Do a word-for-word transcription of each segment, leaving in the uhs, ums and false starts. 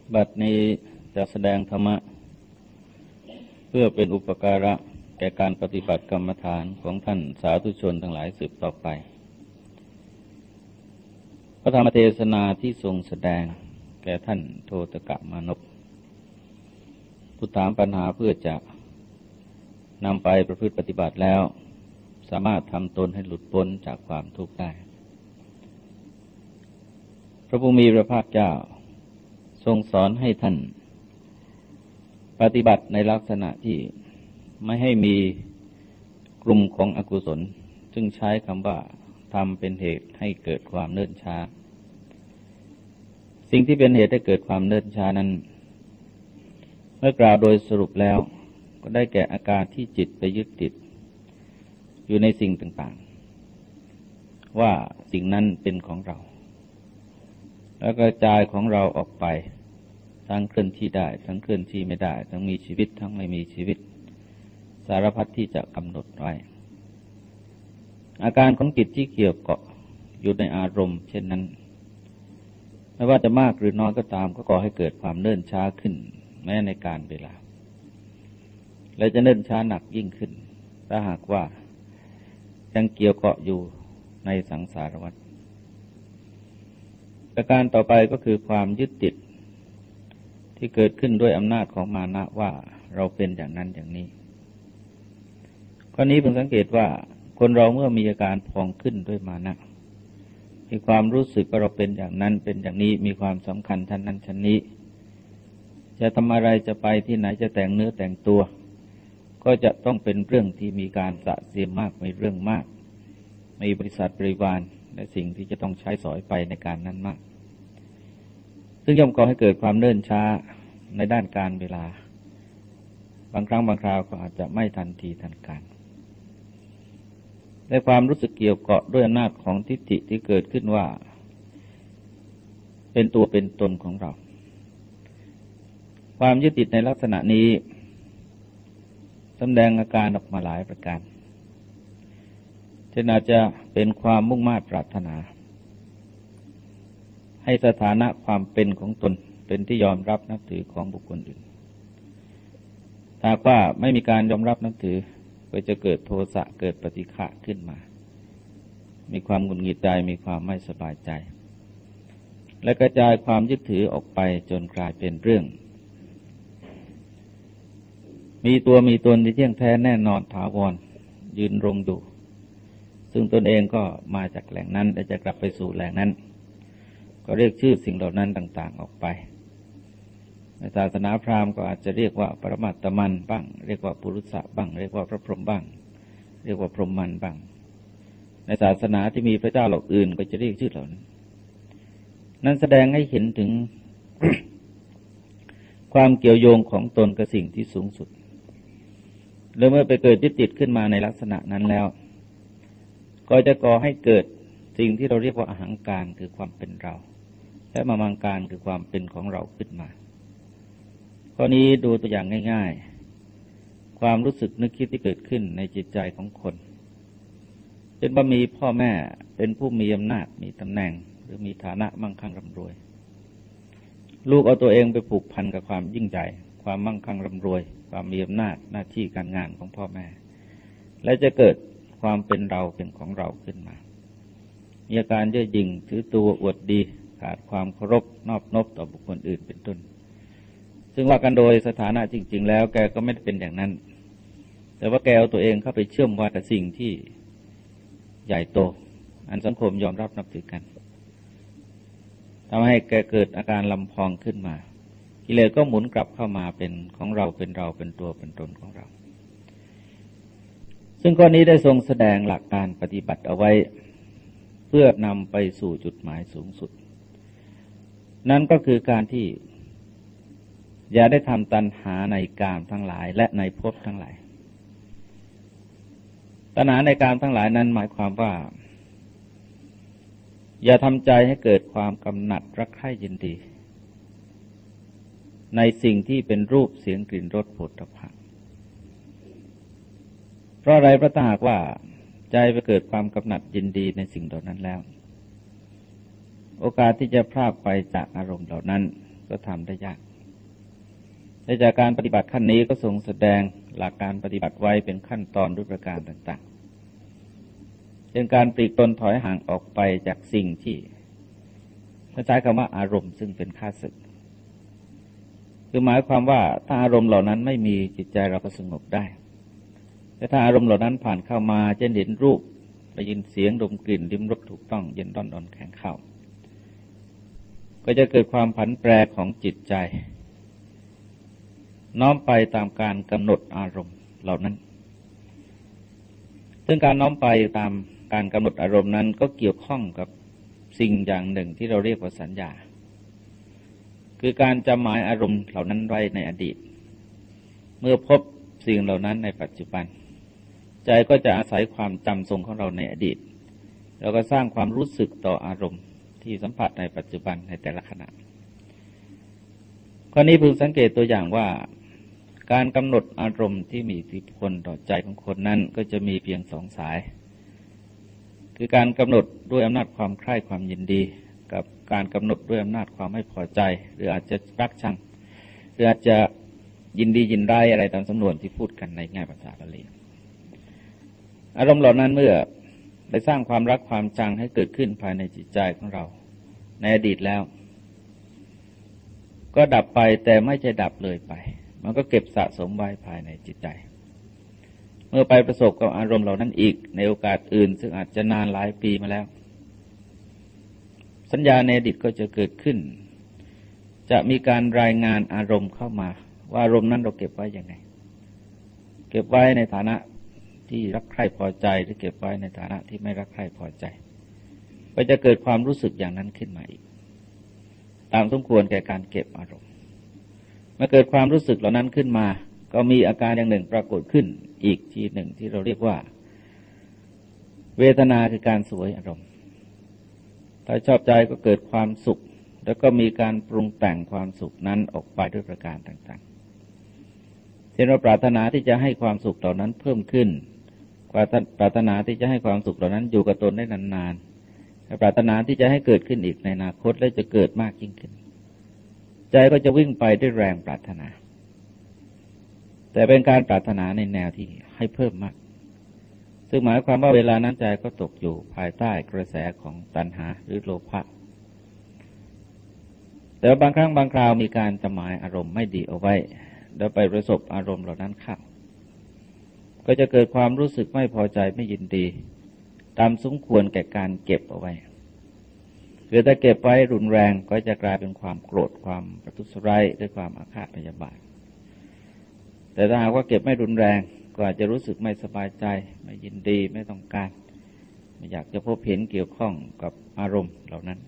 บัดนี้จะแสดงธรรมะเพื่อเป็นอุปการะแก่การปฏิบัติกรรมฐานของท่านสาธุชนทั้งหลายสืบต่อไปพระธรรมเทศนาที่ทรงแสดงแก่ท่านโทตกะมานพผู้ถามปัญหาเพื่อจะนำไปประพฤติปฏิบัติแล้วสามารถทำตนให้หลุดพ้นจากความทุกข์ได้พระผู้มีพระภาคเจ้าทรงสอนให้ท่านปฏิบัติในลักษณะที่ไม่ให้มีกลุ่มของอกุศลซึ่งใช้คำว่าทำเป็นเหตุให้เกิดความเนิ่นช้าสิ่งที่เป็นเหตุให้เกิดความเนิ่นช้านั้นเมื่อกล่าวโดยสรุปแล้วก็ได้แก่อาการที่จิตไปยึดติดอยู่ในสิ่งต่างๆว่าสิ่งนั้นเป็นของเราแล้วกระจายของเราออกไปทั้งเคลื่อนที่ได้ทั้งเคลื่อนที่ไม่ได้ทั้งมีชีวิตทั้งไม่มีชีวิตสารพัดที่จะกำหนดไว้อาการของจิตที่เกี่ยวเกาะอยู่ในอารมณ์เช่นนั้นไม่ว่าจะมากหรือน้อยก็ตามก็ก่อให้เกิดความเนิ่นช้าขึ้นแม้ในการเวลาและจะเนิ่นช้าหนักยิ่งขึ้นถ้าหากว่ายังเกี่ยวเกาะอยู่ในสังสารวัฏประการต่อไปก็คือความยึดติดที่เกิดขึ้นด้วยอำนาจของมานะว่าเราเป็นอย่างนั้นอย่างนี้ข้อนี้ผมสังเกตว่าคนเราเมื่อมีอาการพองขึ้นด้วยมานะมีความรู้สึกว่าเราเป็นอย่างนั้นเป็นอย่างนี้มีความสำคัญท่านนั้นชั้นนี้จะทำอะไรจะไปที่ไหนจะแต่งเนื้อแต่งตัวก็จะต้องเป็นเรื่องที่มีการสะเสียมมากมีเรื่องมากมีบริษัทบริวารและสิ่งที่จะต้องใช้สอยไปในการนั้นมากซึ่งย่อมก่อให้เกิดความเนิ่นช้าในด้านการเวลาบางครั้งบางคราวก็อาจจะไม่ทันทีทันการในความรู้สึกเกี่ยวเกาะด้วยอำนาจของทิฏฐิที่เกิดขึ้นว่าเป็นตัวเป็นตนของเราความยึดติดในลักษณะนี้แสดงอาการออกมาหลายประการเช่นอาจจะเป็นความมุ่งมา่ปรารถนาให้สถานะความเป็นของตนเป็นที่ยอมรับนับถือของบุคคลอื่นถ้าว่าไม่มีการยอมรับนับถือก็จะเกิดโทสะเกิดปฏิฆะขึ้นมามีความหงุดหงิดใจมีความไม่สบายใจและกระจายความยึดถือออกไปจนกลายเป็นเรื่องมีตัวมีตนที่เที่ยงแท้แน่นอนถาวรยืนรงอยู่ซึ่งตนเองก็มาจากแหล่งนั้นและจะกลับไปสู่แหล่งนั้นก็เรียกชื่อสิ่งเหล่านั้นต่างๆออกไปในศาสนาพราหมณ์ก็อาจจะเรียกว่าปรมัตถมันบ้างเรียกว่าปุรุษะบ้างเรียกว่าพระพรหมบ้างเรียกว่าพรหมมันบ้างในศาสนาที่มีพระเจ้าเหล่าอื่นก็จะเรียกชื่อเหล่านั้นนั้นแสดงให้เห็นถึง ความเกี่ยวโยงของตนกับสิ่งที่สูงสุดแล้วเมื่อไปเกิดยึดติดขึ้นมาในลักษณะนั้นแล้วก็จะก่อให้เกิดสิ่งที่เราเรียกว่าอหังการคือความเป็นเราและมามังการคือความเป็นของเราขึ้นมาข้อนี้ดูตัวอย่างง่ายๆความรู้สึกนึกคิดที่เกิดขึ้นในจิตใจของคนเป็นว่ามีพ่อแม่เป็นผู้มีอำนาจมีตำแหน่งหรือมีฐานะมั่งคั่งร่ำรวยลูกเอาตัวเองไปผูกพันกับความยิ่งใหญ่ความมั่งคั่งร่ำรวยความมีอำนาจหน้าที่การงานของพ่อแม่และจะเกิดความเป็นเราเป็นของเราขึ้นมามีอาการเย่อหยิ่งถือตัวอวดดีขาดความเคารพนอบนบต่อบุคคลอื่นเป็นต้นซึ่งว่ากันโดยสถานะจริงๆแล้วแกก็ไม่ได้เป็นอย่างนั้นแต่ว่าแกเอาตัวเองเข้าไปเชื่อมว่าแต่สิ่งที่ใหญ่โตอันสังคมยอมรับนับถือกันทำให้แกเกิดอาการลำพองขึ้นมากิเลสก็หมุนกลับเข้ามาเป็นของเราเป็นเราเป็นตัวเป็นตนของเราซึ่งข้อนี้ได้ทรงแสดงหลักการปฏิบัติเอาไว้เพื่อนำไปสู่จุดหมายสูงสุดนั่นก็คือการที่อย่าได้ทำตัณหาในกามทั้งหลายและในภพทั้งหลายตัณหาในกามทั้งหลายนั้นหมายความว่าอย่าทำใจให้เกิดความกำหนัดรักใคร่ยินดีในสิ่งที่เป็นรูปเสียงกลิ่นรสโผฏฐัพพะเพราะอะไรเพราะถ้าหากว่าใจไปเกิดความกำหนัดยินดีในสิ่งเหล่านั้นแล้วโอกาสที่จะพลาดไปจากอารมณ์เหล่านั้นก็ทำได้ยากและจากการปฏิบัติขั้นนี้ก็ทรงแสดงหลักการปฏิบัติไว้เป็นขั้นตอนด้วยประการต่างๆเช่นการปลีกตนถอยห่างออกไปจากสิ่งที่ใช้คำว่าอารมณ์ซึ่งเป็นข้าศึกคือหมายความว่าถ้าอารมณ์เหล่านั้นไม่มีจิตใจเราก็สงบได้แต่ถ้าอารมณ์เหล่านั้นผ่านเข้ามาเช่นเห็นรูปได้ยินเสียงดมกลิ่นลิ้มรสถูกต้องเย็นร้อนอ่อนแข็งเข้าก็จะเกิดความผันแปรของจิตใจน้อมไปตามการกำหนดอารมณ์เหล่านั้นซึ่งการน้อมไปตามการกำหนดอารมณ์นั้นก็เกี่ยวข้องกับสิ่งอย่างหนึ่งที่เราเรียกว่าสัญญาคือการจำหมายอารมณ์เหล่านั้นไว้ในอดีตเมื่อพบสิ่งเหล่านั้นในปัจจุบันใจก็จะอาศัยความจำทรงของเราในอดีตแล้วก็สร้างความรู้สึกต่ออารมณ์ที่สัมผัสในปัจจุบันในแต่ละขณะข้อนี้พึงสังเกตตัวอย่างว่าการกำหนดอารมณ์ที่มีอิทธิพลต่อใจของคนนั้นก็จะมีเพียงสองสายคือการกำหนดด้วยอำนาจความใคร่ความยินดีกับการกำหนดด้วยอำนาจความไม่พอใจหรืออาจจะรักชังหรืออาจจะยินดียินร้ายอะไรตามสำนวนที่พูดกันในแง่ภาษาบาลีอารมณ์เหล่านั้นเมื่อได้สร้างความรักความชังให้เกิดขึ้นภายในจิตใจของเราในอดีตแล้วก็ดับไปแต่ไม่ใช่ดับเลยไปมันก็เก็บสะสมไว้ภายในจิตใจเมื่อไปประสบกับอารมณ์เหล่านั้นอีกในโอกาสอื่นซึ่งอาจจะนานหลายปีมาแล้วสัญญาในอดีตก็จะเกิดขึ้นจะมีการรายงานอารมณ์เข้ามาว่าอารมณ์นั้นเราเก็บไว้ยังไงเก็บไว้ในฐานะที่รักใคร่พอใจหรือเก็บไว้ในฐานะที่ไม่รักใคร่พอใจก็จะเกิดความรู้สึกอย่างนั้นขึ้นมาอีกตามสมควรแก่การเก็บอารมณ์เมื่อเกิดความรู้สึกเหล่านั้นขึ้นมาก็มีอาการอย่างหนึ่งปรากฏขึ้นอีกทีหนึ่งที่เราเรียกว่าเวทนาคือการสวยอารมณ์ถ้าชอบใจก็เกิดความสุขแล้วก็มีการปรุงแต่งความสุขนั้นออกไปด้วยประการต่างๆเช่นว่าปรารถนาที่จะให้ความสุขเหล่านั้นเพิ่มขึ้นปรารถนาที่จะให้ความสุขเหล่านั้นอยู่กับตนได้นานๆปรารถนาที่จะให้เกิดขึ้นอีกในอนาคตและจะเกิดมากยิ่งขึ้นใจก็จะวิ่งไปด้วยแรงปรารถนาแต่เป็นการปรารถนาในแนวที่ให้เพิ่มมากซึ่งหมายความว่าเวลานั้นใจก็ตกอยู่ภายใต้กระแสของตัณหาหรือโลภะแต่บางครั้งบางคราวมีการจำหมายอารมณ์ไม่ดีเอาไว้แล้วไปประสบอารมณ์เหล่านั้นเข้าก็จะเกิดความรู้สึกไม่พอใจไม่ยินดีตามสมควรแก่การเก็บเอาไว้หรือถ้าเก็บไว้รุนแรงก็จะกลายเป็นความโกรธความประทุษร้ายด้วยความอาฆาตพยาบาทแต่ถ้าหากว่าเก็บไม่รุนแรงก็อาจจะรู้สึกไม่สบายใจไม่ยินดีไม่ต้องการไม่อยากจะพบเห็นเกี่ยวข้องกับอารมณ์เหล่านั้น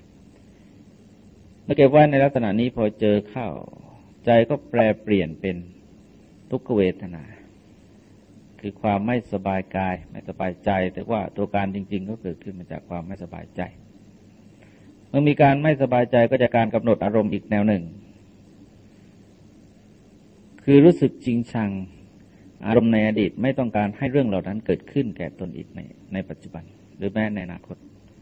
เมื่อเก็บไว้ในลักษณะนี้พอเจอเข้าใจก็แปรเปลี่ยนเป็นทุกขเวทนาคือความไม่สบายกายไม่สบายใจแต่ว่าตัวการจริงๆก็เกิดขึ้นมาจากความไม่สบายใจเมื่อมีการไม่สบายใจก็จะการกำหนดอารมณ์อีกแนวหนึ่งคือรู้สึกจริงชังอารมณ์ในอดีตไม่ต้องการให้เรื่องเหล่านั้นเกิดขึ้นแก่ตนอีกในในปัจจุบันหรือแม้ในอนาคต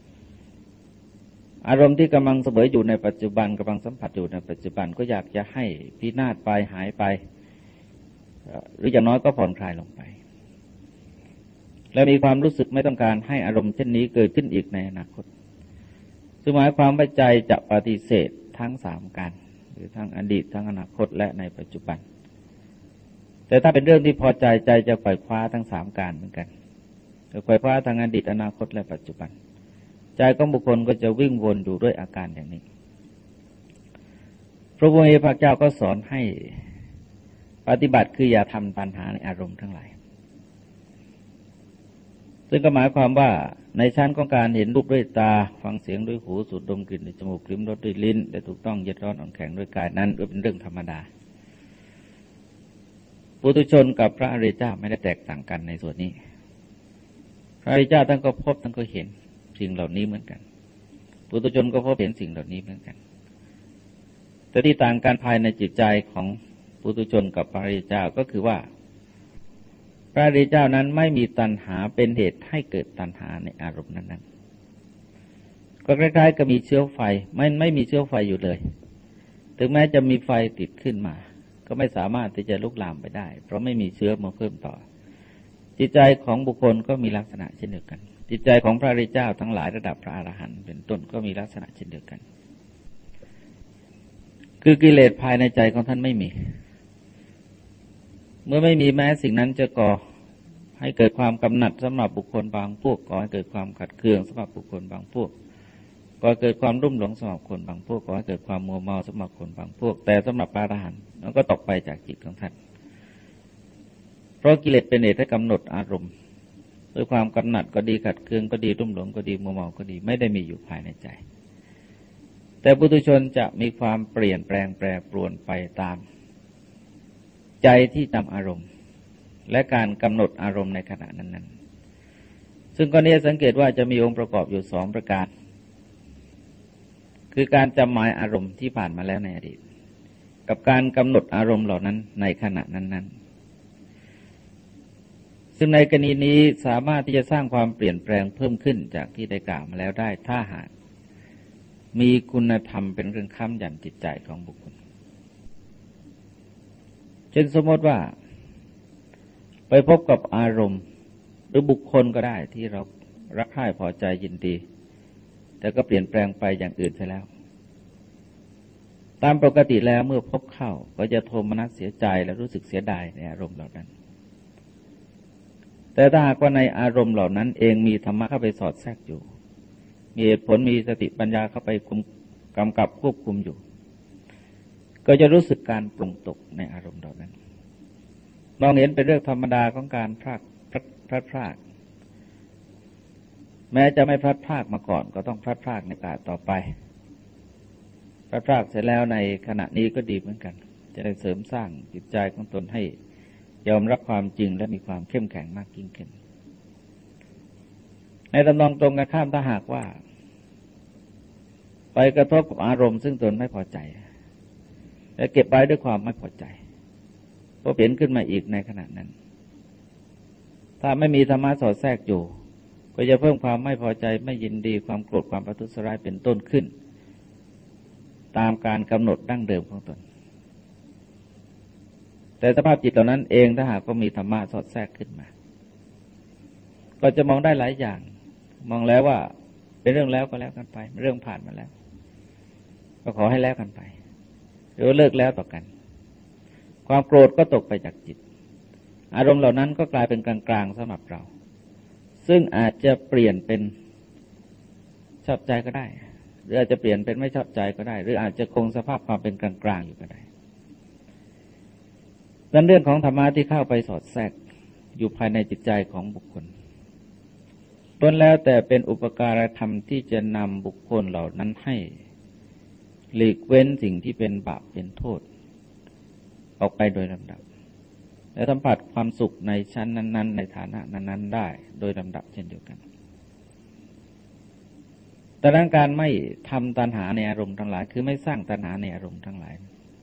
อารมณ์ที่กำลังเสวยอยู่ในปัจจุบันกำลังสัมผัสอยู่ในปัจจุบันก็อยากจะให้พินาศไปหายไปหรืออย่างน้อยก็ผ่อนคลายลงไปและมีความรู้สึกไม่ต้องการให้อารมณ์เช่นนี้เกิดขึ้นอีกในอนาคตซึ่งหมายความว่าใจจะปฏิเสธทั้งสามการหรือทั้งอดีตทั้งอนาคตและในปัจจุบันแต่ถ้าเป็นเรื่องที่พอใจใจจะไขว่คว้าทั้งสามการเหมือนกันจะไขว่คว้าทั้งอดีตอนาคตและปัจจุบันใจของบุคคลก็จะวิ่งวนอยู่ด้วยอาการอย่างนี้พระพุทธเจ้าก็สอนให้ปฏิบัติคืออย่าทำตัณหาในอารมณ์ทั้งหลายซึ่งก็หมายความว่าในชั้นของการเห็นรูปด้วยตาฟังเสียงด้วยหูสูดดมกลิ่นด้วยจมูกลิ้มรสด้วยลิ้นและถูกต้องเย็นร้อนอ่อนแข็งด้วยกายนั้นเป็นเรื่องธรรมดาปุถุชนกับพระอริยเจ้าไม่ได้แตกต่างกันในส่วนนี้พระอริยเจ้าท่านก็พบท่านก็เห็นสิ่งเหล่านี้เหมือนกันปุถุชนก็พบเห็นสิ่งเหล่านี้เหมือนกันแต่ที่ต่างกันภายในจิตใจของปุถุชนกับพระอริยเจ้าก็คือว่าพระอริยเจ้านั้นไม่มีตัณหาเป็นเหตุให้เกิดตัณหาในอารมณ์นั้นๆก็คล้ายๆกับมีเชื้อไฟไม่ไม่มีเชื้อไฟอยู่เลยถึงแม้จะมีไฟติดขึ้นมาก็ไม่สามารถที่จะลุกลามไปได้เพราะไม่มีเชื้อมาเพิ่มต่อจิตใจของบุคคลก็มีลักษณะเช่นเดียวกันจิตใจของพระอริยเจ้าทั้งหลายระดับพระอรหันต์เป็นต้นก็มีลักษณะเช่นเดียวกันคือกิเลสภายในใจของท่านไม่มีเมื่อไม่มีแม้สิ่งนั้นจะก่อให้เกิดความกำหนัดสำหรับบุคคลบางพวกก่อให้เกิดความขัดเคืองสำหรับบุคคลบางพวกก่อให้เกิดความรุ่มหลงสำหรับคนบางพวกก่อให้เกิดความมัวเมาสำหรับคนบางพวกแต่สำหรับพระอรหันต์มันก็ตกไปจากจิตของท่านเพราะกิเลสเป็นเหตุให้กำหนดอารมณ์ด้วยความกำหนัดก็ดีขัดเคืองก็ดีรุ่มหลงก็ดีมัวเมาก็ดีไม่ได้มีอยู่ภายในใจแต่ปุถุชนจะมีความเปลี่ยนแปลงแปรปรวนไปตามใจที่จำอารมณ์และการกำหนดอารมณ์ในขณะนั้นๆซึ่งกรณีสังเกตว่าจะมีองค์ประกอบอยู่สองประการคือการจำหมายอารมณ์ที่ผ่านมาแล้วในอดีตกับการกำหนดอารมณ์เหล่านั้นในขณะนั้นๆซึ่งในกรณีนี้สามารถที่จะสร้างความเปลี่ยนแปลงเพิ่มขึ้นจากที่ได้กล่าวมาแล้วได้ถ้าหากมีคุณธรรมเป็นเครื่องค้ำยันจิตใจของบุคคลเช่นสมมติว่าไปพบกับอารมณ์หรือบุคคลก็ได้ที่เรารักใคร่พอใจยินดีแต่ก็เปลี่ยนแปลงไปอย่างอื่นไปแล้วตามปกติแล้วเมื่อพบเข้าก็จะโทมนัสเสียใจและรู้สึกเสียดายในอารมณ์เหล่านั้นแต่ถ้าหากว่าในอารมณ์เหล่านั้นเองมีธรรมะเข้าไปสอดแทรกอยู่มีเหตุผลมีสติปัญญาเข้าไปคุมกำกับควบคุมอยู่ก็จะรู้สึกการปรุงตกในอารมณ์เหล่านั้นมองเห็นเป็นเรื่องธรรมดาของการพลาดพลัดพลัดพรากแม้จะไม่พลัดพรากมาก่อนก็ต้องพลัดพรากในโอกาสต่อไปพลัดพรากเสร็จแล้วในขณะนี้ก็ดีเหมือนกันจะได้เสริมสร้างจิตใจของตนให้ยอมรับความจริงและมีความเข้มแข็งมากยิ่งขึ้นในตำนองตรงกันข้ามถ้าหากว่าไปกระทบกับอารมณ์ซึ่งตนไม่พอใจและเก็บไว้ด้วยความไม่พอใจก็เปลี่ยนขึ้นมาอีกในขณะนั้นถ้าไม่มีธรรมะสอดแทรกอยู่ก็จะเพิ่มความไม่พอใจไม่ยินดีความโกรธความประทุษร้ายเป็นต้นขึ้นตามการกำหนดดั้งเดิมของตนแต่สภาพจิตเหล่านั้นเองถ้าหากก็มีธรรมะสอดแทรกขึ้นมาก็จะมองได้หลายอย่างมองแล้วว่าเป็นเรื่องแล้วก็แล้วกันไปเรื่องผ่านมาแล้วก็ขอให้แล้วกันไปหรือเลิกแล้วต่อกันความโกรธก็ตกไปจากจิตอารมณ์เหล่านั้นก็กลายเป็นกลางๆสำหรับเราซึ่งอาจจะเปลี่ยนเป็นชอบใจก็ได้หรืออาจจะเปลี่ยนเป็นไม่ชอบใจก็ได้หรืออาจจะคงสภาพความเป็นกลางๆอยู่ก็ได้ดังเรื่องของธรรมะที่เข้าไปสอดแทรกอยู่ภายในจิตใจของบุคคลต้นแล้วแต่เป็นอุปการธรรมที่จะนำบุคคลเหล่านั้นให้หลีกเว้นสิ่งที่เป็นบาปเป็นโทษออกไปโดยลำดับและสัมผัสความสุขในชั้นนั้นๆในฐานะนั้นๆได้โดยลำดับเช่นเดียวกันแต่ดังการไม่ทำตัณหาในอารมณ์ทั้งหลายคือไม่สร้างตัณหาในอารมณ์ทั้งหลาย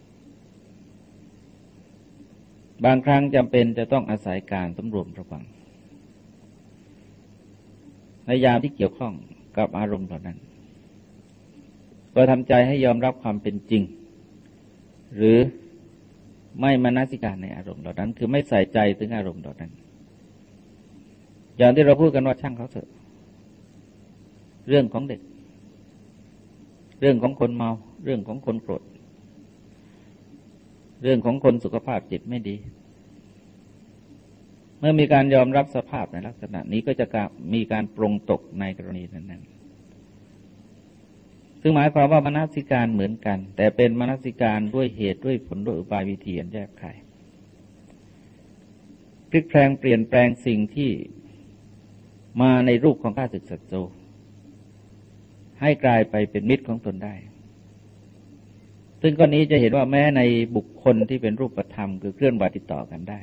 บางครั้งจำเป็นจะต้องอาศัยการสำรวมระวังในยามที่เกี่ยวข้องกับอารมณ์เหล่านั้นก็ทำใจให้ยอมรับความเป็นจริงหรือไม่มนสิการในอารมณ์เหล่านั้นคือไม่ใส่ใจถึงอารมณ์เหล่านั้นอย่างที่เราพูดกันว่าช่างเขาเถอะเรื่องของเด็กเรื่องของคนเมาเรื่องของคนโกรธเรื่องของคนสุขภาพจิตไม่ดีเมื่อมีการยอมรับสภาพในลักษณะนี้ก็จะมีการปรงตกในกรณีนั้นๆซึ่งหมายความว่ามนสิการเหมือนกันแต่เป็นมนสิการด้วยเหตุด้วยผลด้วยอุบายวิธีอันแยกไขพลิกแปลงเปลี่ยนแปลงสิ่งที่มาในรูปของข้าศึกศัตรูให้กลายไปเป็นมิตรของตนได้ซึ่งกรณีจะเห็นว่าแม้ในบุคคลที่เป็นรูปธรรมคือเคลื่อนไหวติดต่อกันได้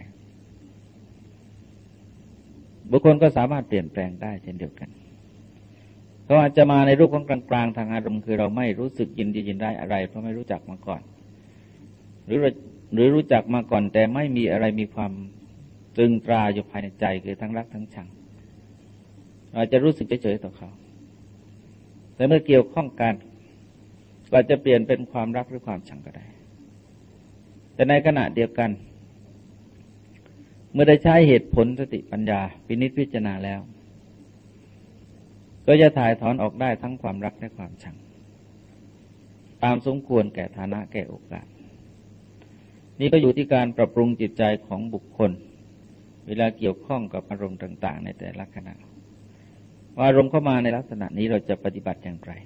บุคคลก็สามารถเปลี่ยนแปลงได้เช่นเดียวกันเขาอาจจะมาในรูปของกลางๆทางอารมณ์คือเราไม่รู้สึกยินดียินได้อะไรเพราะไม่รู้จักมาก่อนหรือหรือรู้จักมาก่อนแต่ไม่มีอะไรมีความตรึงตราอยู่ภายในใจคือทั้งรักทั้งชังเราจะรู้สึกเฉยๆต่อเขาแต่เมื่อเกี่ยวข้องกันอาจจะเปลี่ยนเป็นความรักหรือความชังก็ได้แต่ในขณะเดียวกันเมื่อได้ใช้เหตุผลสติปัญญาพินิจพิจารณาแล้วก็จะถ่ายถอนออกได้ทั้งความรักและความชังตามสมควรแก่ฐานะแก่โอกาสนี่ก็อยู่ที่การปรับปรุงจิตใจของบุคคลเวลาเกี่ยวข้องกับอารมณ์ต่างๆในแต่ละขณะว่าอารมณ์เข้ามาในลักษณะนี้เราจะปฏิบัติอย่างไร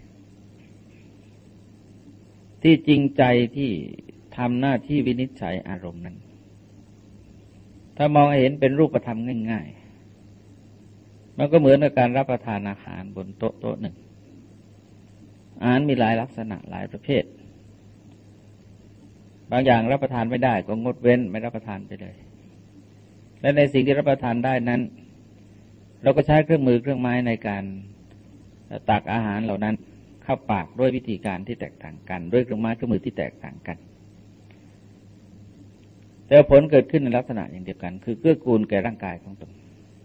ที่จริงใจที่ทำหน้าที่วินิจฉัยอารมณ์นั้นถ้ามองเห็นเป็นรูปธรรมง่ายๆมันก็เหมือนกับการรับประทานอาหารบนโต๊ะโต๊ะหนึ่งอาหารมีหลายลักษณะหลายประเภทบางอย่างรับประทานไม่ได้ก็งดเว้นไม่รับประทานไปเลยและในสิ่งที่รับประทานได้นั้นเราก็ใช้เครื่องมือเครื่องไม้ในการตักอาหารเหล่านั้นเข้าปากด้วยวิธีการที่แตกต่างกันด้วยเครื่องไม้เครื่องมือที่แตกต่างกันแต่ผลเกิดขึ้นในลักษณะอย่างเดียวกันคือเกื้อกูลแก่ร่างกายของตน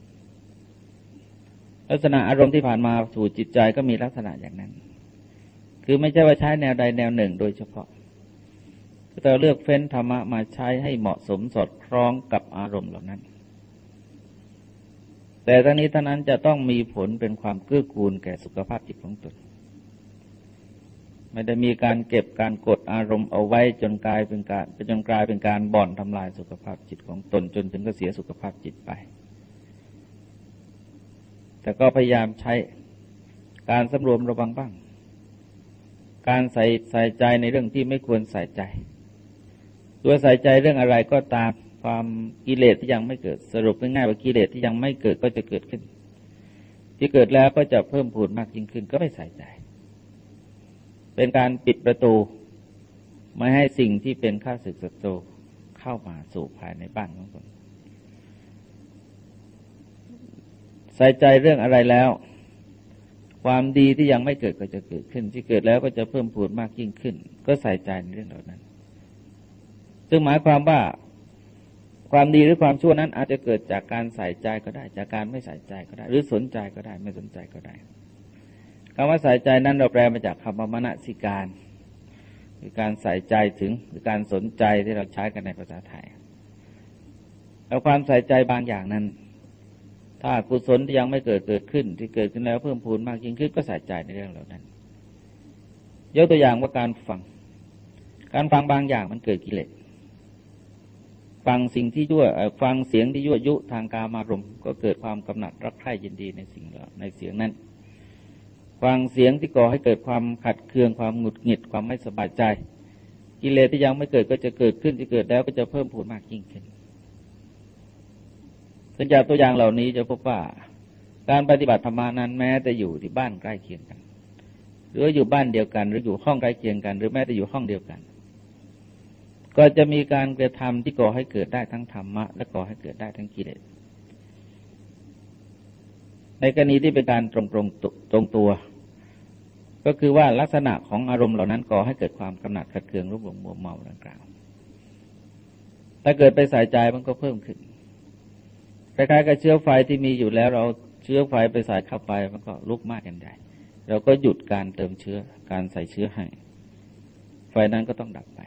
ลักษณะอารมณ์ที่ผ่านมาสู่จิตใจก็มีลักษณะอย่างนั้นคือไม่ใช่ว่าใช้แนวใดแนวหนึ่งโดยเฉพาะแต่เลือกเฟ้นธรรมะมาใช้ให้เหมาะสมสอดคล้องกับอารมณ์เหล่านั้นแต่ทั้งนี้ทั้งนั้นจะต้องมีผลเป็นความเกื้อกูลแก่สุขภาพจิตของตนไม่ได้มีการเก็บการกดอารมณ์เอาไว้จนกลายเป็นการจนกลายเป็นการบ่อนทำลายสุขภาพจิตของตนจนถึงก็เสียสุขภาพจิตไปแต่ก็พยายามใช้การสำรวมระวังบ้างการใส่ใส่ใจในเรื่องที่ไม่ควรใส่ใจตัวใส่ใจเรื่องอะไรก็ตามความกิเลสที่ยังไม่เกิดสรุปง่ายๆว่ากิเลสที่ยังไม่เกิดก็จะเกิดขึ้นที่เกิดแล้วก็จะเพิ่มพูนมากยิ่งขึ้นก็ไม่ใส่ใจเป็นการปิดประตูไม่ให้สิ่งที่เป็นข้าศึกศัตรูเข้ามาสู่ภายในบ้านของตนใส่ใจเรื่องอะไรแล้วความดีที่ยังไม่เกิดก็จะเกิดขึ้นที่เกิดแล้วก็จะเพิ่มพูนมากยิ่งขึ้นก็ใส่ใจในเรื่องเหล่านั้นซึ่งหมายความว่าความดีหรือความชั่วนั้นอาจจะเกิดจากการใส่ใจก็ได้จากการไม่ใส่ใจก็ได้หรือสนใจก็ได้ไม่สนใจก็ได้คำว่าใส่ใจนั้นเราแปลมาจากคำว่ามนสิการคือการใส่ใจถึงหรือการสนใจที่เราใช้กันในภาษาไทยแล้วความใส่ใจบางอย่างนั้นถ้ากุศลที่ยังไม่เกิดเกิดขึ้นที่เกิดขึ้นแล้วเพิ่มพูนมากยิ่งขึ้นก็ใส่ใจในเรื่องเหล่านั้นยกตัวอย่างว่าการฟังการฟังบางอย่างมันเกิดกิเลสฟังสิ่งที่ยั่วฟังเสียงที่ยั่วยุทางกามารมณ์ก็เกิดความกำหนัดรักใคร่ยินดีในสิ่งในเสียงนั้นฟังเสียงที่ก่อให้เกิดความขัดเคืองความหงุดหงิดความไม่สบายใจกิเลสที่ยังไม่เกิดก็จะเกิดขึ้นที่เกิดแล้วก็จะเพิ่มพูนมากยิ่งขึ้นสัญญาตัวอย่างเหล่านี้จะพบว่าการปฏิบัติธรรมานั้นแม้แต่อยู่ที่บ้านใกล้เคียงกันหรืออยู่บ้านเดียวกันหรืออยู่ห้องใกล้เคียงกันหรือแม้แต่อยู่ห้องเดียวกันก็จะมีการกระทำที่ก่อให้เกิดได้ทั้งธรรมะและก่อให้เกิดได้ทั้งกิเลสในกรณีที่เป็นการตรงตรงตรงตัวก็คือว่าลักษณะของอารมณ์เหล่านั้นก่อให้เกิดความกำหนัดขัดเคืองรุ่มหลงมัวเมาดังกล่าวถ้าเกิดไปใส่ใจมันก็เพิ่มขึ้นคล้ายๆกับเชื้อไฟที่มีอยู่แล้วเราเชื้อไฟไปใส่เข้าไปมันก็ลุกมากกันใหญ่เราก็หยุดการเติมเชื้อการใส่เชื้อให้ไฟนั้นก็ต้องดับไป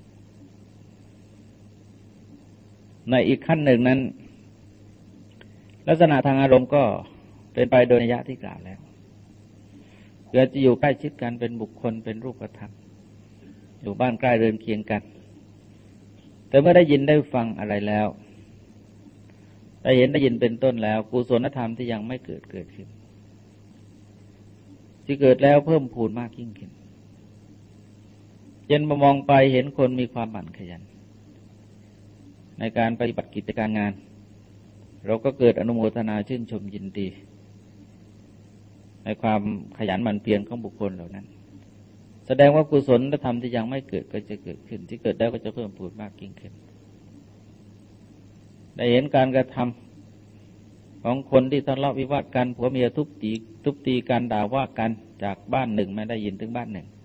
ในอีกขั้นหนึ่งนั้นลักษณะทางอารมณ์ก็เป็นไปโดยนัยยะที่กล่าวแล้วเกิดจะอยู่ใกล้ชิดกันเป็นบุคคลเป็นรูปธรรมอยู่บ้านใกล้เรือนเคียงกันแต่เมื่อได้ยินได้ฟังอะไรแล้วได้เห็นได้ยินเป็นต้นแล้วกุศลธรรมที่ยังไม่เกิดเกิดขึ้นที่เกิดแล้วเพิ่มพูนมากยิ่งขึ้นเย็นมามองไปเห็นคนมีความหมั่นขยันในการปฏิบัติกิจการงานเราก็เกิดอนุโมทนาชื่นชมยินดีในความขยันหมั่นเพียรของบุคคลเหล่านั้นแสดงว่ากุศลธรรมที่ยังไม่เกิดก็จะเกิดขึ้นที่เกิดแล้วก็จะเพิ่มพูนมากยิ่งขึ้นได้เห็นการกระทำของคนที่ทะเลาะวิวาทกันผัวเมียทุบตีทุบตีกันด่าว่ากันจากบ้านหนึ่งไม่ได้ยินถึงบ้านหนึ่ง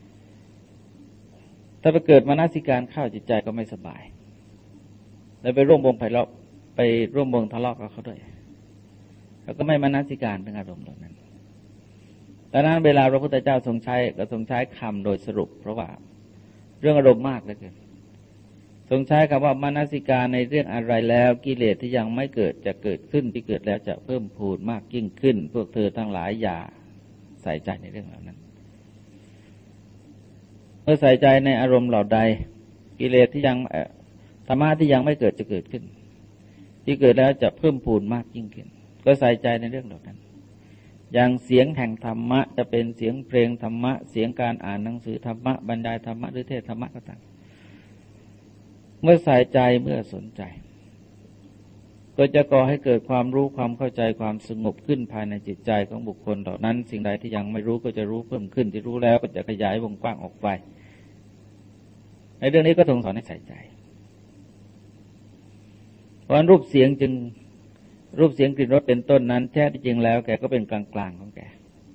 ถ้าไปเกิดมนสิการเข้าจิตใจก็ไม่สบายแล้วไปร่วมวงไพเราะไปร่วมวงทะเลาะกับเขาด้วยแล้วก็ไม่มนสิการถึงอารมณ์เหล่านั้นตดังนั้นเวลาพระพุทธเจ้าทรงใช้ก็ทรงใช้คำโดยสรุปเพราะว่าเรื่องอารมณ์มากเหลือเกินทรงใช้คำว่ามนสิการในเรื่องอะไรแล้วกิเลสที่ยังไม่เกิดจะเกิดขึ้นที่เกิดแล้วจะเพิ่มพูนมากยิ่งขึ้นพวกเธอทั้งหลายอย่าใส่ใจในเรื่องเหล่านั้นเมื่อใส่ใจในอารมณ์เหล่าใดกิเลสที่ยังธรรมะที่ยังไม่เกิดจะเกิดขึ้นที่เกิดแล้วจะเพิ่มพูนมากยิ่งขึ้นก็ใส่ใจในเรื่องเหล่านั้นอย่างเสียงแห่งธรรมะจะเป็นเสียงเพลงธรรมะเสียงการอ่านหนังสือธรรมะบรรยายธรรมะหรือเทศธรรมะก็ตามเมื่อใส่ใจเมื่อสนใจก็จะก่อให้เกิดความรู้ความเข้าใจความสงบขึ้นภายในจิตใจของบุคคลเหล่านั้นสิ่งใดที่ยังไม่รู้ก็จะรู้เพิ่มขึ้นที่รู้แล้วก็จะขยายวงกว้างออกไปในเรื่องนี้ก็ทรงสอนให้ใส่ใจเพราะรูปเสียงจึงรูปเสียงกลิ่นรสเป็นต้นนั้นแท้ที่จริงแล้วแกก็เป็นกลางๆของแก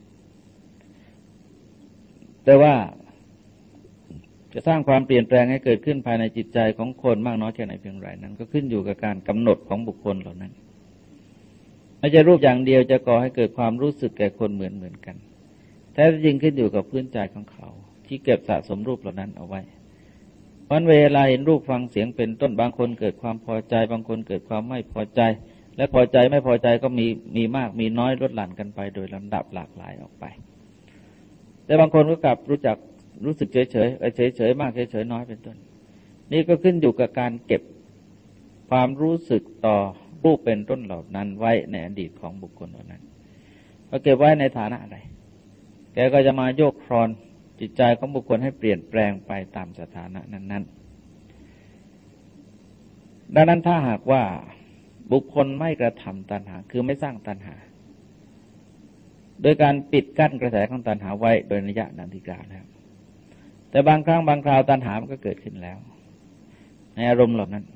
แต่ว่าจะสร้างความเปลี่ยนแปลงให้เกิดขึ้นภายในจิตใจของคนมากน้อยแค่ไหนเพียงไรนั้นก็ขึ้นอยู่กับการกำหนดของบุคคลเหล่านั้นไม่ใช่รูปอย่างเดียวจะก่อให้เกิดความรู้สึกแก่คนเหมือนเหมือนกันแท้ที่จริงขึ้นอยู่กับพื้นใจของเขาที่เก็บสะสมรูปเหล่านั้นเอาไว้เพราะเวลาเห็นรูปฟังเสียงเป็นต้นบางคนเกิดความพอใจบางคนเกิดความไม่พอใจและพอใจไม่พอใจก็มีมีมากมีน้อยลดหลั่นกันไปโดยลำดับหลากหลายออกไปแต่บางคนก็กลับรู้จักรู้สึกเฉยเฉยเฉยเฉยมากเฉยเฉยน้อยเป็นต้นนี่ก็ขึ้นอยู่กับการเก็บความรู้สึกต่อรูปเป็นต้นเหล่านั้นไว้ในอดีตของบุคคลเหล่านั้นเขาเก็บไว้ในฐานะอะไรแกก็จะมาโยกครอนจิตใจของบุคคลให้เปลี่ยนแปลงไปตามสถานะนั้นๆดังนั้นถ้าหากว่าบุคคลไม่กระทำตัณหาคือไม่สร้างตัณหาโดยการปิดกั้นกระแสของตัณหาไว้โดยนัยยะดังที่กล่าวแล้วแต่บางครั้งบางคราวตัณหามันก็เกิดขึ้นแล้วในอารมณ์เหล่านั้น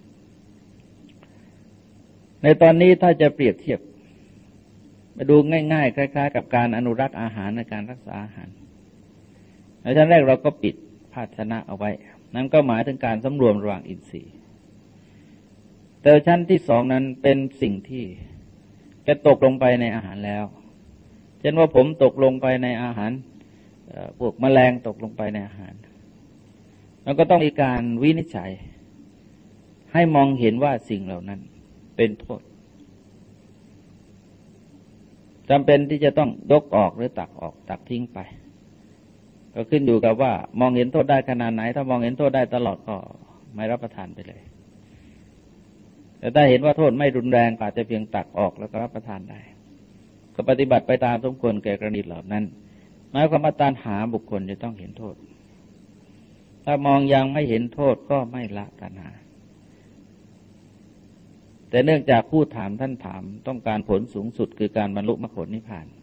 ในตอนนี้ถ้าจะเปรียบเทียบมาดูง่ายๆคล้ายๆกับการอนุรักษ์อาหารในการรักษาอาหารในชั้นแรกเราก็ปิดภาชนะเอาไว้นั่นก็หมายถึงการสำรวมระหว่างอินทรีย์แต่ชั้นที่สองนั้นเป็นสิ่งที่จะตกลงไปในอาหารแล้วเช่นว่าผมตกลงไปในอาหารพวกแมลงตกลงไปในอาหารแล้วก็ต้องมีการวินิจฉัยให้มองเห็นว่าสิ่งเหล่านั้นเป็นโทษจำเป็นที่จะต้องยกออกหรือตักออกตักทิ้งไปก็ขึ้นอยู่กับว่ามองเห็นโทษได้ขนาดไหนถ้ามองเห็นโทษได้ตลอดก็ไม่รับประทานไปเลยแต่ถ้าเห็นว่าโทษไม่รุนแรงอาจจะเพียงตักออกแล้วก็รับประทานได้ก็ปฏิบัติไปตามสมควรแก่กรณีเหล่านั้นหมายความว่าตัณหาบุคคลจะต้องเห็นโทษถ้ามองยังไม่เห็นโทษก็ไม่ละตัณหาแต่เนื่องจากผู้ถามท่านถามต้องการผลสูงสุดคือการบรรลุมรรคผลนิพพาน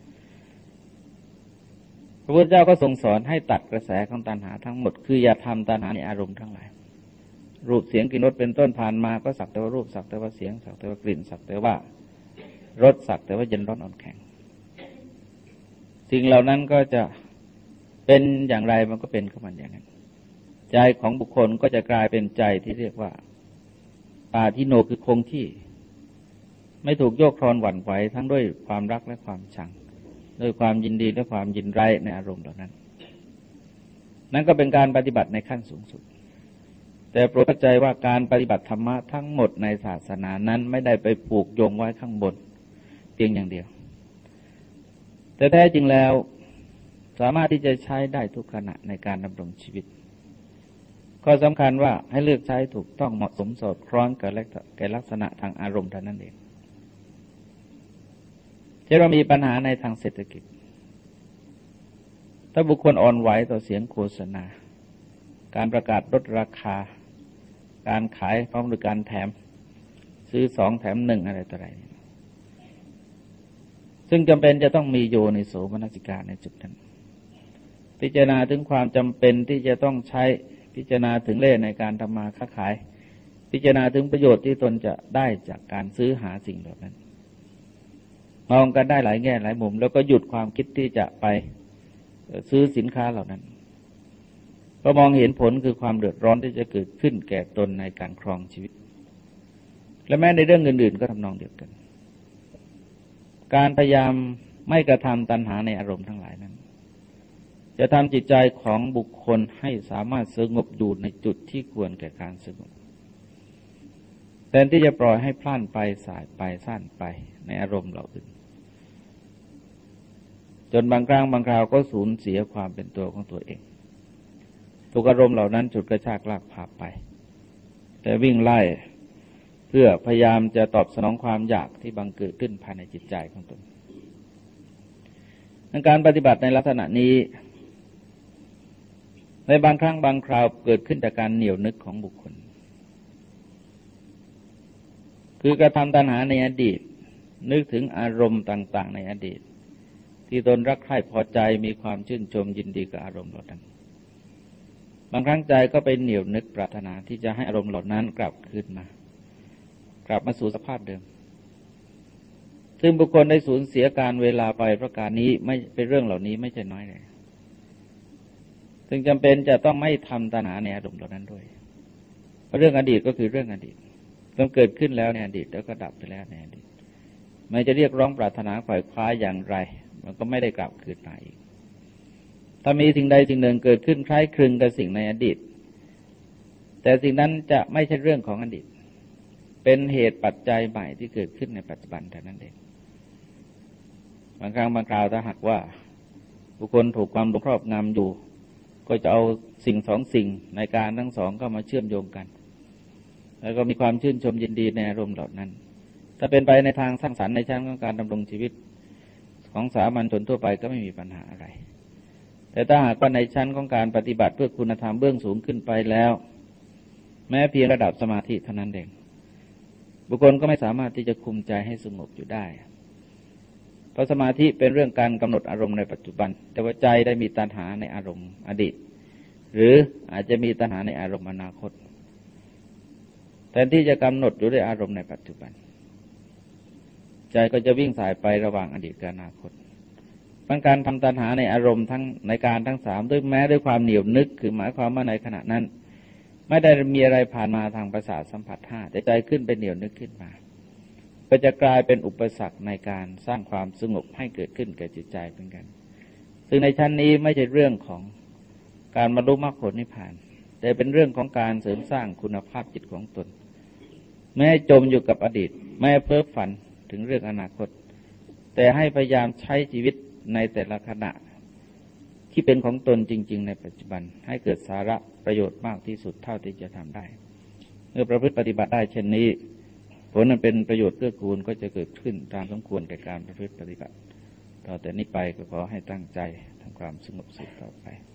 พระพุทธเจ้าก็ทรงสอนให้ตัดกระแสของตัณหาทั้งหมดคืออย่าทำตัณหาในอารมณ์ทั้งหลายรูปเสียงกลิ่นรสเป็นต้นผ่านมาก็สักแต่ว่ารูปสักแต่ว่าเสียงสักแต่ว่ากลิ่นสักแต่ว่ารสสักแต่ว่าเย็นร้อนอ่อนแข็งสิ่งเหล่านั้นก็จะเป็นอย่างไรมันก็เป็นของมันอย่างนั้นใจของบุคคลก็จะกลายเป็นใจที่เรียกว่าปาทิโนคือคงที่ไม่ถูกโยกคลอนหวั่นไหวทั้งด้วยความรักและความชังด้วยความยินดีและความยินร้ายในอารมณ์เหล่านั้นนั่นก็เป็นการปฏิบัติในขั้นสูงสุดแต่โปรดเข้าใจว่าการปฏิบัติธรรมะทั้งหมดในศาสนานั้นไม่ได้ไปผูกโยงไว้ข้างบนเพียงอย่างเดียวแต่แท้จริงแล้วสามารถที่จะใช้ได้ทุกขณะในการดำรงชีวิตข้อสำคัญว่าให้เลือกใช้ถูกต้องเหมาะสมสอดคล้องกับลักษณะทางอารมณ์เท่านั้นเองเช่นเรามีปัญหาในทางเศรษฐกิจถ้าบุคคลอ่อนไหวต่อเสียงโฆษณาการประกาศลดราคาการขายพร้อมด้วยการแถมซื้อสองแถมหนึ่งอะไรต่ออะไรซึ่งจำเป็นจะต้องมีโยนิโสมนสิการในจุดนั้นพิจารณาถึงความจำเป็นที่จะต้องใช้พิจารณาถึงเล่ห์ในการทำมาค้าขายพิจารณาถึงประโยชน์ที่ตนจะได้จากการซื้อหาสิ่งเหล่านั้นมองกันได้หลายแง่หลายมุมแล้วก็หยุดความคิดที่จะไปซื้อสินค้าเหล่านั้นก็มองเห็นผลคือความเดือดร้อนที่จะเกิดขึ้นแก่ตนในการครองชีวิตและแม้ในเรื่องอื่นๆก็ทำนองเดียวกันการพยายามไม่กระทำตัณหาในอารมณ์ทั้งหลายนั้นจะทำจิตใจของบุคคลให้สามารถสงบอยู่ในจุดที่ควรแก่การสงบแทนที่จะปล่อยให้พล่านไปสายไปสั้นไปในอารมณ์เหล่าอื่นจนบางครั้งบางคราวก็สูญเสียความเป็นตัวของตัวเองทุกอารมณ์เหล่านั้นจุดกระชากลากพาไปแต่วิ่งไล่เพื่อพยายามจะตอบสนองความอยากที่บังเกิดขึ้นภายในจิตใจของตนการปฏิบัติในลักษณะนี้ในบางครั้งบางคราวเกิดขึ้นจากการเหนี่ยวนึกของบุคคลคือกระทำตัณหาในอดีตนึกถึงอารมณ์ต่างๆในอดีตที่ตนรักใคร่พอใจมีความชื่นชมยินดีกับอารมณ์เหล่านั้นบางครั้งใจก็ไปเหนี่ยวนึกปรารถนาที่จะให้อารมณ์เหล่านั้นกลับคืนมากลับมาสู่สภาพเดิมซึ่งบุคคลได้สูญเสียการเวลาไปเพราะการนี้ไม่เป็นเรื่องเหล่านี้ไม่ใช่น้อยเลยซึ่งจำเป็นจะต้องไม่ทำตัณหาในอารมณ์เหล่านั้นด้วยเพราะเรื่องอดีตก็คือเรื่องอดีตต้องเกิดขึ้นแล้วในอดีตแล้วก็ดับไปแล้วในอดีตไม่จะเรียกร้องปรารถนาฝ่ายคว้าอย่างไรมันก็ไม่ได้กลับคืนมาอีกถ้ามีสิ่งใดสิ่งหนึ่งเกิดขึ้นคล้ายคลึงกับสิ่งในอดีตแต่สิ่งนั้นจะไม่ใช่เรื่องของอดีตเป็นเหตุปัจจัยใหม่ที่เกิดขึ้นในปัจจุบันเท่านั้นเองบางครั้งบางคราวถ้าหากว่าบุคคลถูกความหลงครอบงำอยู่ก็จะเอาสิ่งสองสิ่งในการทั้งสองก็มาเชื่อมโยงกันแล้วก็มีความชื่นชมยินดีในอารมณ์เหล่านั้นถ้าเป็นไปในทางสร้างสรรค์ในชั้นของการดำรงชีวิตของสามัญชนทั่วไปก็ไม่มีปัญหาอะไรแต่ถ้าหากว่าในชั้นของการปฏิบัติเพื่อคุณธรรมเบื้องสูงขึ้นไปแล้วแม้เพียงระดับสมาธิเท่านั้นเองบุคคลก็ไม่สามารถที่จะคุมใจให้สงบอยู่ได้เพราะสมาธิเป็นเรื่องการกำหนดอารมณ์ในปัจจุบันแต่ว่าใจได้มีตัณหาในอารมณ์อดีตหรืออาจจะมีตัณหาในอารมณ์อนาคตแทนที่จะกำหนดอยู่ด้วยอารมณ์ในปัจจุบันใจก็จะวิ่งสายไประหว่างอดีตกับอนาคตเป็นการทำตัณหาในอารมณ์ทั้งในการทั้งสามด้วยแม้ด้วยความเหนียวนึกคือหมายความว่าในขณะนั้นไม่ได้มีอะไรผ่านมาทางประสาทสัมผัสห้าแต่ใจขึ้นเป็นเหนียวนึกขึ้นมาก็จะกลายเป็นอุปสรรคในการสร้างความสงบให้เกิดขึ้นแก่จิตใจเหมือนกันซึ่งในชั้นนี้ไม่ใช่เรื่องของการบรรลุมรรคผลนิพพานแต่เป็นเรื่องของการเสริมสร้างคุณภาพจิตของตนไม่ให้จมอยู่กับอดีตไม่ให้เพ้อฝันถึงเรื่องอนาคตแต่ให้พยายามใช้ชีวิตในแต่ละขณะที่เป็นของตนจริงๆในปัจจุบันให้เกิดสาระประโยชน์มากที่สุดเท่าที่จะทำได้เมื่อประพฤติปฏิบัติได้เช่นนี้ผลนั้นเป็นประโยชน์เกื้อกูลก็จะเกิดขึ้นตามสมควรแก่การประพฤติปฏิบัติต่อแต่นี้ไปก็ขอให้ตั้งใจทำความสงบสุขต่อไป